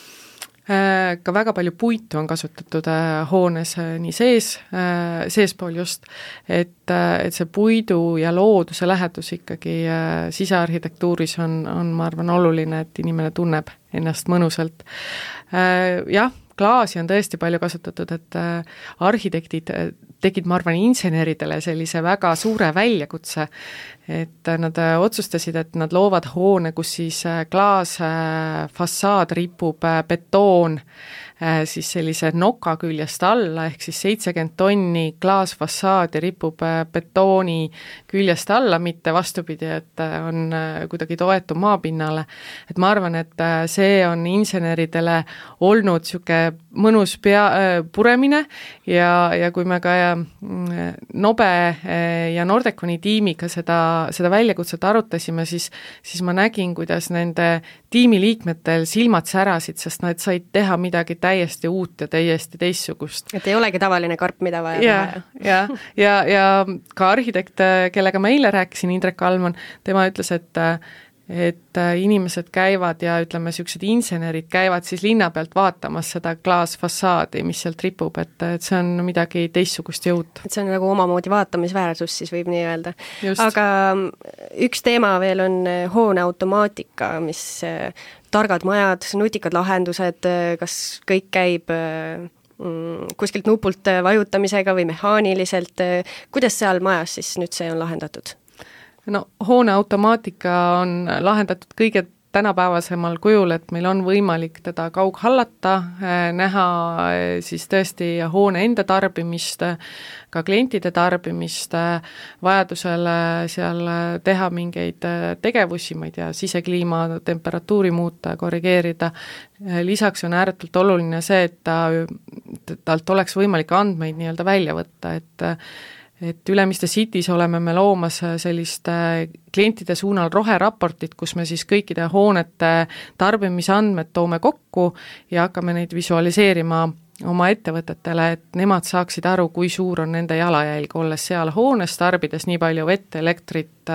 Ka väga palju puitu on kasutatud hoones nii seespool just, et see puidu ja looduse lähedus ikkagi sisearhitektuuris on, ma arvan, oluline, et inimene tunneb ennast mõnusalt. Jah, klaasi on tõesti palju kasutatud, et arhitektid tegid, ma arvan, inseneridele sellise väga suure väljakutse, et nad otsustasid, et nad loovad hoone, kus siis klaasfassaad ripub betoon siis sellise noka küljest alla, ehk siis 70 tonni klaasfassaadi ripub betooni küljest alla, mitte vastupidi, et on kuidagi toetu maapinnale. Et ma arvan, et see on inseneridele olnud siuke mõnus puremine ja kui me ka Nobe ja Nordeconi tiimiga seda väljakutset arutasime, siis ma nägin, kuidas nende tiimiliikmetel silmad särasid, sest nad said teha midagi täiesti uut ja täiesti teistsugust. Et ei olegi tavaline karp, mida vaja teha. Ja ka arhitekt, kellega ma eile rääkisin, Indrek Alman, tema ütles, et inimesed käivad ja ütleme, siuksed insenerid käivad siis linna pealt vaatamas seda klaasfassaadi, mis sealt ripub, et see on midagi teistsugust jõud. Et see on nagu omamoodi vaatamisväärsus, siis võib nii öelda. Aga üks teema veel on hoone automaatika, mis targad majad, nutikad lahendused, kas kõik käib kuskilt nupult vajutamisega või mehaaniliselt, kuidas seal majas siis nüüd see on lahendatud? No hoone automaatika on lahendatud kõige tänapäevasemal kujul, et meil on võimalik teda kaughallata, näha siis tõesti hoone enda tarbimist, ka klientide tarbimist, vajadusel seal teha mingeid tegevusi, ma ei tea, sisekliima temperatuuri muuta, korrigeerida. Lisaks on ääretult oluline see, et talt oleks võimalik andmeid nii-öelda välja võtta, et Ülemiste City's oleme me loomas sellist klientide suunal roheraportit, kus me siis kõikide hoonete tarbimisandmed toome kokku ja hakkame neid visualiseerima oma ettevõtetele, et nemad saaksid aru, kui suur on nende jalajälg, olles seal hoones, tarbides nii palju vett, elektrit,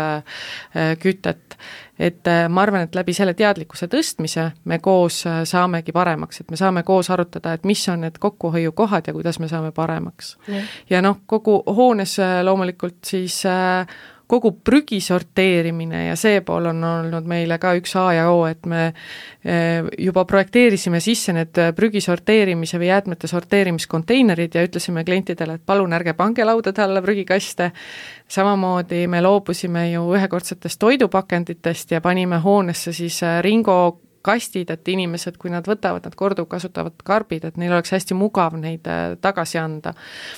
kütet. Et ma arvan, et läbi selle teadlikkuse tõstmise me koos saamegi paremaks, et me saame koos arutada, et mis on need kokkuhoiukohad ja kuidas me saame paremaks. Ja kogu hoones loomulikult siis kogu prügi sorteerimine ja see pool on olnud meile ka üks A ja O, et me juba projekteerisime sisse need prügi sorteerimise või jäätmete sorteerimiskonteinerid ja ütlesime klientidele, et palun ärge pange laudade alla prügikaste. Samamoodi me loobusime ju ühekordsetest toidupakenditest ja panime hoonesse siis Ringo kastid, et inimesed, kui nad võtavad, nad korduvkasutavad karbid, et neil oleks hästi mugav neid tagasi anda.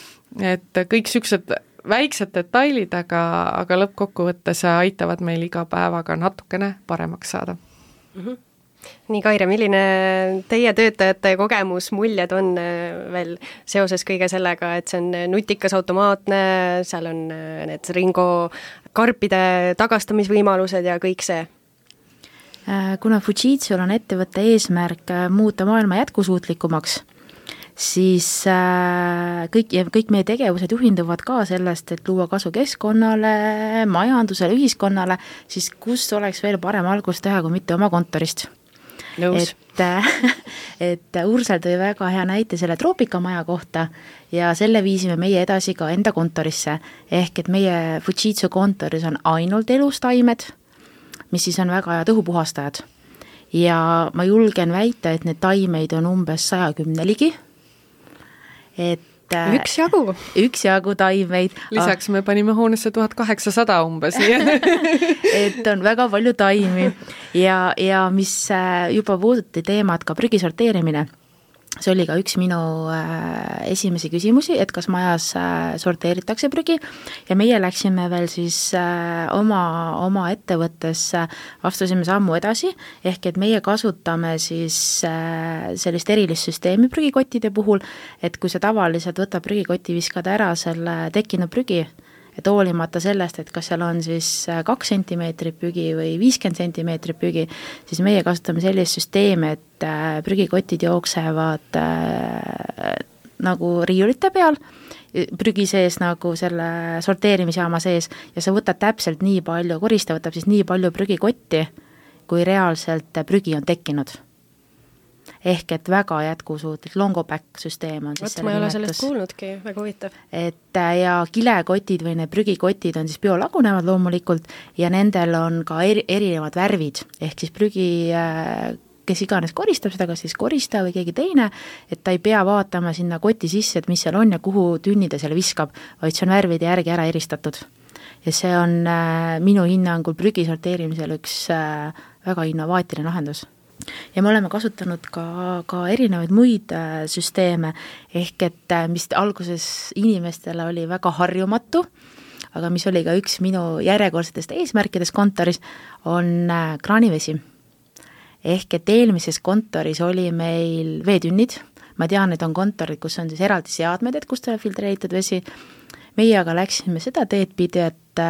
Et kõik siuksed väiksed detailid, aga lõppkokkuvõttes aitavad meil iga päevaga natukene paremaks saada. Nii, Kaire, milline teie töötajate kogemus, muljed on veel seoses kõige sellega, et see on nutikas, automaatne, seal on need Ringo karpide tagastamisvõimalused ja kõik see? Kuna Fujitsul on ettevõtte eesmärk muuta maailma jätkusuutlikumaks, siis kõik meie tegevused juhinduvad ka sellest, et luua kasu keskkonnale, majandusele, ühiskonnale, siis kus oleks veel parem algust teha, kui mitte oma kontorist. Nõus. Et Ursel tõi väga hea näite selle troopikamaja kohta ja selle viisime meie edasi ka enda kontorisse. Ehk et meie Fujitsu kontoris on ainult elustaimed, mis siis on väga head õhupuhastajad. Ja ma julgen väita, et need taimeid on umbes 110 ligi, et üksjagu taimeid. Lisaks me panime hoonesse 1800 umbes. Et on väga palju taimi ja mis juba puuduti teemat ka prügi sorteerimine. See oli ka üks minu esimesi küsimusi, et kas majas sorteeritakse prügi ja meie läksime veel siis oma ettevõttes, astusime sammu edasi, ehk et meie kasutame siis sellist erilist süsteemi prügikottide puhul, et kui sa tavaliselt võtad prügikotti, viskad ära selle tekkinud prügi, et hoolimata sellest, et kas seal on siis 2 sentimeetrit prügi või 50 sentimeetrit prügi, siis meie kasutame sellist süsteemi, et prügikotid jooksevad nagu riiulite peal, prügi sees nagu selle sorteerimisjaama sees ja sa võtad täpselt nii palju, koristaja võtab siis nii palju prügikotti, kui reaalselt prügi on tekkinud. Ehk et väga jätkusuutlik Longoback süsteem on siis ma ei ole sellest kuulnudki, väga huvitav. Et ja kilekotid või need prügikotid on siis biolagunevad loomulikult ja nendel on ka erinevad värvid, ehk siis prügi, kes iganes koristab seda, kas siis koristaja või keegi teine, et ta ei pea vaatama sinna koti sisse, et mis seal on ja kuhu tünni ta seal viskab, vaid see on värvide järgi ära eristatud. Ja see on minu hinnangul prügi sorteerimisel üks väga innovaatiline lahendus. Ja me oleme kasutanud ka erinevaid muid süsteeme, ehk et mis alguses inimestele oli väga harjumatu, aga mis oli ka üks minu järjekordsetest eesmärkidest kontoris, on kraanivesi. Ehk et eelmises kontoris oli meil veetünnid, ma tean, et on kontorid, kus on siis eraldi seadmed, et kus tuleb filtreeritud vesi, meie aga läksime seda teed pidi, et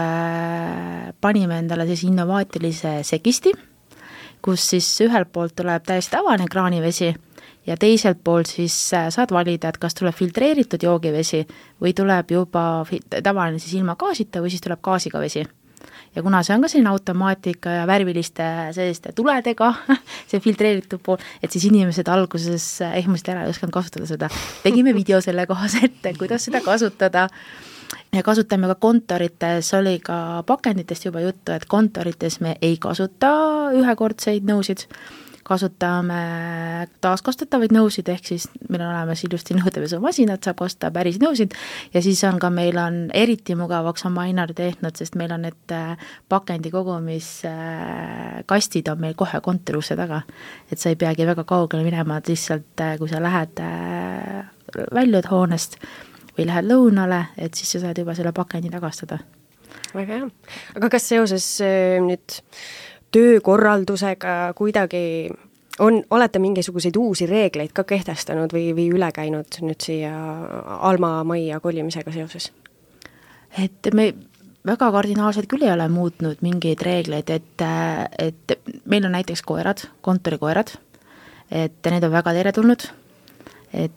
panime endale siis innovaatilise segisti, kus siis ühelt poolt tuleb täiesti tavaline kraanivesi ja teiselt poolt siis saad valida, et kas tuleb filtreeritud joogivesi või tuleb juba tavaline siis ilma gaasita või siis tuleb gaasiga vesi. Ja kuna see on ka selline automaatika ja värviliste selliste tuledega, see filtreeritud pool, et siis inimesed alguses ehmusid ära ei osanud kasutada seda. Tegime video selle kohas ette, kuidas seda kasutada. Ja kasutame ka kontorites, oli ka pakenditest juba juttu, et kontorites me ei kasuta ühekordseid nõusid, kasutame taaskasutatavaid nõusid, ehk siis meil on olemas ilusti nõudepesumasinad, saab kasutada päris nõusid ja siis on ka meil on eriti mugavaks on Maynard tehtud, sest meil on need pakendi kogumis kastid on meil kohe kontoriusse taga, et sa ei peagi väga kaugele minema, et lihtsalt kui sa lähed väljud hoonest või lähed lõunale, et siis sa saad juba selle pakendi tagastada. Väga hea. Aga kas seoses nüüd töökorraldusega kuidagi olete mingisuguseid uusi reegleid ka kehtestanud või üle käinud nüüd siia Alma majja kolimisega seoses? Et me väga kardinaalselt küll ei ole muutnud mingeid reegleid, et meil on näiteks koerad, kontorikoerad, et need on väga teretulnud, et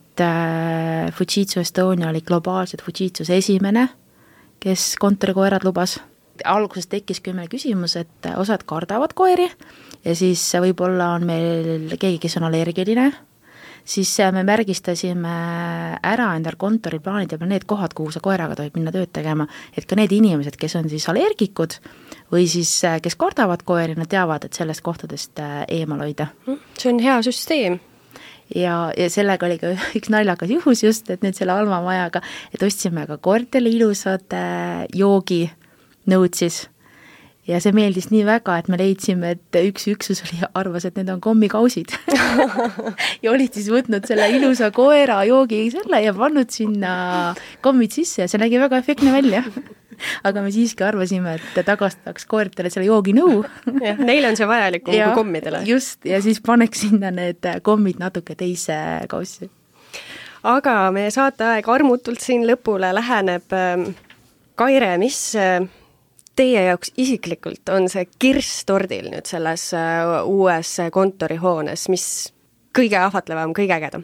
Fujitsu Estonia oli globaalselt Fujitsus esimene, kes kontorikoerad lubas. Alguses tekkis küll meil küsimus, et osad kardavad koeri ja siis võib-olla on meil keegi, kes on allergiline, siis me märgistasime ära endal kontoriplaanid ja need kohad, kuhu sa koeraga tohib minna tööd tegema, et ka need inimesed, kes on siis allergikud või siis kes kardavad koeri, nad teavad, et sellest kohtadest eemal hoida. See on hea süsteem. Ja sellega oli ka üks naljakas juhus just, et nüüd selle Alma majaga, et ostsime ka koertele ilusad jooginõud siis. Ja see meeldis nii väga, et me leidsime, et üks üksus arvas, et need on kommikausid. Ja olid siis võtnud selle ilusa koera joogi selle ja pannud sinna kommid sisse ja see nägi väga efektne välja. Aga me siiski arvasime, et tagastaks koertele selle jooginõu. Neile on see vajalikum kui kommidele. Just, ja siis paneks sinna need kommid natuke teise kaussi. Aga meie saateaeg armutult siin lõpule läheneb. Kaire, mis teie jaoks isiklikult on see kirss tordil nüüd selles uues kontorihoones, mis kõige ahvatlevam, kõige ägedam?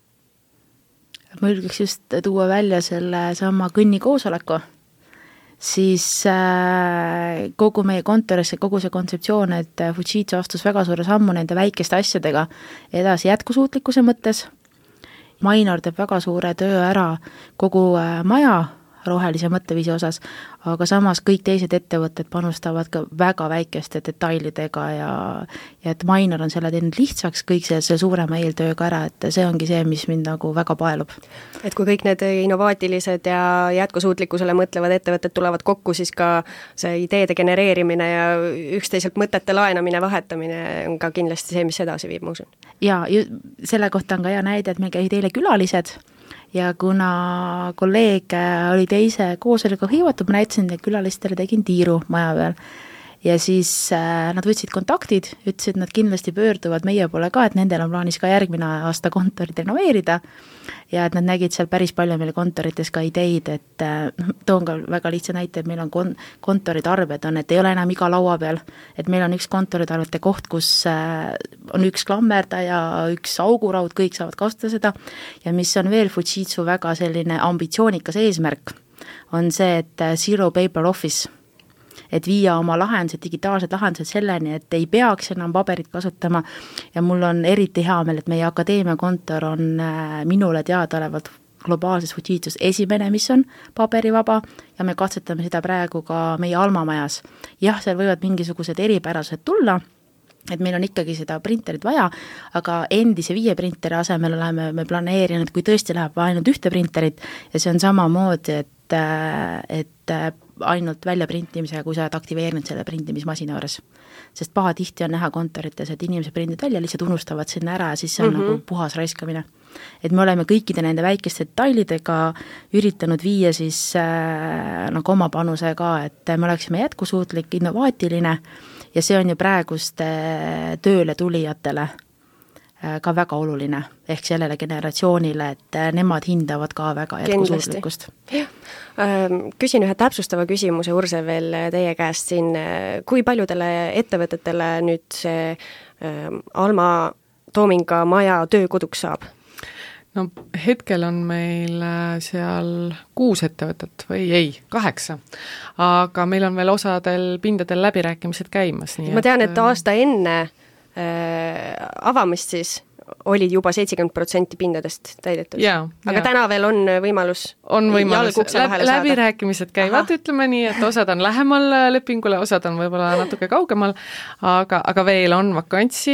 Ma julgeks just tuua välja selle sama kõnnikoosoleku. Siis kogu meie kontorisse, kogu see kontseptsioon, et Fujitsu astus väga suure sammu nende väikeste asjadega edasi jätkusuutlikkuse mõttes. Mainor teeb väga suure töö ära kogu maja rohelise mõtteviisi osas, aga samas kõik teised ettevõtted panustavad ka väga väikeste detailidega ja et Mainor on selle teinud lihtsaks kõik see suurema eeltööga ära, et see ongi see, mis mind nagu väga paelub. Et kui kõik need innovaatilised ja jätkusuutlikkusele mõtlevad ettevõtted tulevad kokku, siis ka see ideede genereerimine ja üksteiselt mõtete laenamine, vahetamine on ka kindlasti see, mis edasi viib, ma usun. Ja selle kohta on ka hea näide, et meil käid eile külalised ja kuna kolleeg oli teise koosolekuga hõivatud, ma näitasin külalistele, tegin tiiru maja peal ja siis nad võtsid kontaktid, ütlesid, nad kindlasti pöörduvad meie poole ka, et nendel on plaanis ka järgmine aasta kontorid renoveerida ja et nad nägid seal päris palju meil kontorites ka ideid, et toon ka väga lihtsa näite, et meil on kontoritarbed on, et ei ole enam iga laua peal, et meil on üks kontoritarbete koht, kus on üks klammerdaja, üks auguraud, kõik saavad kasutada seda ja mis on veel Fujitsu väga selline ambitsioonikas eesmärk, on see, et zero paper office, et viia oma lahendused, digitaalsed lahendused selleni, et ei peaks enam paberit kasutama ja mul on eriti hea meel, et meie akadeemia kontor on minule teadaolevalt globaalses Fujitsus esimene, mis on paberivaba ja me katsetame seda praegu ka meie Alma majas. Jah, seal võivad mingisugused eripärasused tulla, et meil on ikkagi seda printerit vaja, aga endise 5 printeri asemel oleme me planeerinud, kui tõesti läheb ainult 1 printerit ja see on samamoodi, et ainult väljaprintimisega, kui sa oled aktiveerinud selle printimismasina juures. Sest pahatihti on näha kontorites, et inimesed prindid välja, lihtsalt unustavad sinna ära ja siis see on nagu puhas raiskamine. Et me oleme kõikide nende väikeste detailidega üritanud viia siis nagu oma panuse ka, et me oleksime jätkusuutlik, innovaatiline ja see on ju praeguste tööle tulijatele ka väga oluline, ehk sellele generatsioonile, et nemad hindavad ka väga jätkusuutlikkust. Küsin ühe täpsustava küsimuse, Urse, veel teie käest siin. Kui paljudele ettevõtetele nüüd see Alma Toominga maja töökoduks saab? No hetkel on meil seal 6 ettevõtet või ei, 8, aga meil on veel osadel pindadel läbirääkimised käimas. Ma tean, et aasta enne avamist siis olid juba 70% pindadest täidetud. Aga täna veel on võimalus läbirääkimised käivad, ütleme nii, et osad on lähemal lepingule, osad on võib-olla natuke kaugemal, aga veel on vakantsi,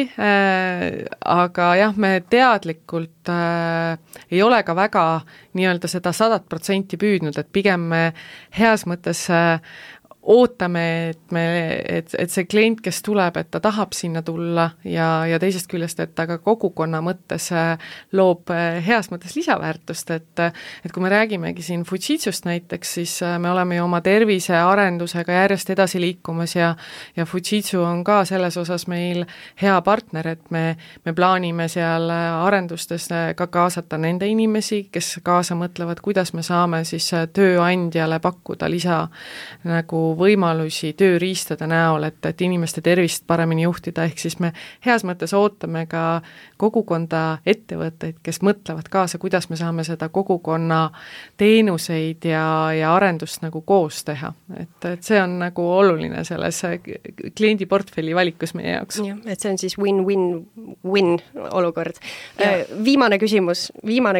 aga jah, me teadlikult ei ole ka väga nii-öelda seda 100% püüdnud, et pigem me heas mõttes ootame, et see klient, kes tuleb, et ta tahab sinna tulla ja teisest küljest, et ta ka kogukonna mõttes loob heas mõttes lisaväärtust, et kui me räägimegi siin Fujitsust näiteks, siis me oleme ju oma tervisearendusega järjest edasi liikumas ja Fujitsu on ka selles osas meil hea partner, et me plaanime seal arendustes ka kaasata nende inimesi, kes kaasa mõtlevad, kuidas me saame siis tööandjale pakkuda lisa nagu võimalusi tööriistada näol, et inimeste tervist paremini juhtida, ehk siis me heas mõttes ootame ka kogukonda ettevõtteid, kes mõtlevad kaasa, kuidas me saame seda kogukonna teenuseid ja arendust nagu koos teha. Et see on nagu oluline selles kliendi portfelli valikus meie jaoks. Ja, et see on siis win-win-win olukord. Viimane küsimus.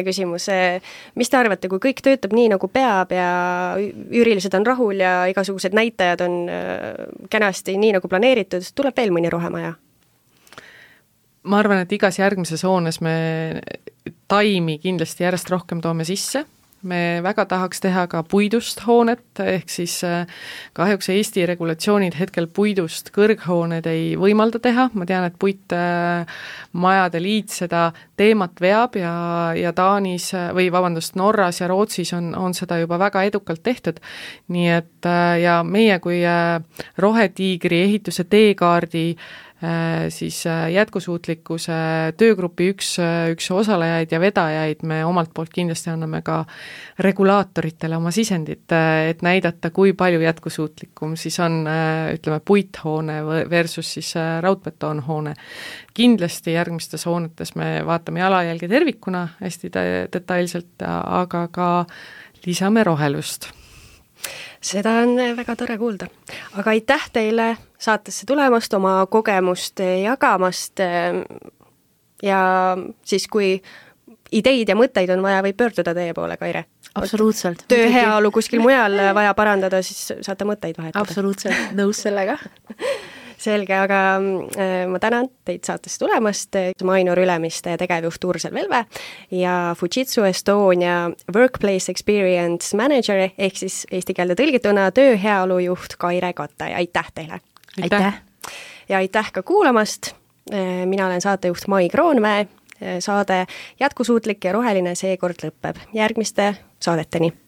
Mis te arvate, kui kõik töötab nii, nagu peab ja üürilised on rahul ja igasugused näitajad on kenasti nii, nagu planeeritud, tuleb veel mõni rohemaja? Ma arvan, et igas järgmises hoones me taimi kindlasti järjest rohkem toome sisse. Me väga tahaks teha ka puidust hoonet, ehk siis kahjuks Eesti regulatsioonid hetkel puidust kõrghooned ei võimalda teha. Ma tean, et puitmajade liit seda teemat veab ja Taanis Norras ja Rootsis on seda juba väga edukalt tehtud. Nii et ja meie kui Rohetiigri ehituse teekaardi siis jätkusuutlikkuse töögrupi üks osalejaid ja vedajaid me omalt poolt kindlasti anname ka regulaatoritele oma sisendit, et näidata, kui palju jätkusuutlikum siis on, ütleme, puithoone versus siis raudbetoonhoone. Kindlasti järgmistes hoonetes me vaatame jalajälge tervikuna hästi detailselt, aga ka lisame rohelust. Seda on väga tore kuulda. Aga aitäh teile saatesse tulemast, oma kogemust jagamast ja siis kui ideid ja mõtteid on vaja, võib pöörduda teie poole, Kaire. Absoluutselt. Töö heaolu kuskil mujal vaja parandada, siis saate mõtteid vahetada. Absoluutselt, nõus sellega. Selge, aga ma tänan teid saatesse tulemast, Mainor Ülemiste tegevjuht Ursel Velve ja Fujitsu Estonia Workplace Experience Manager ehk siis eesti keelde tõlgituna töö heaolu juht Kaire Kata ja aitäh teile! Aitäh! Ja aitäh ka kuulamast! Mina olen saatejuht Mai Kroonmäe, saade Jätkusuutlik ja roheline seekord lõpeb. Järgmiste saadeteni!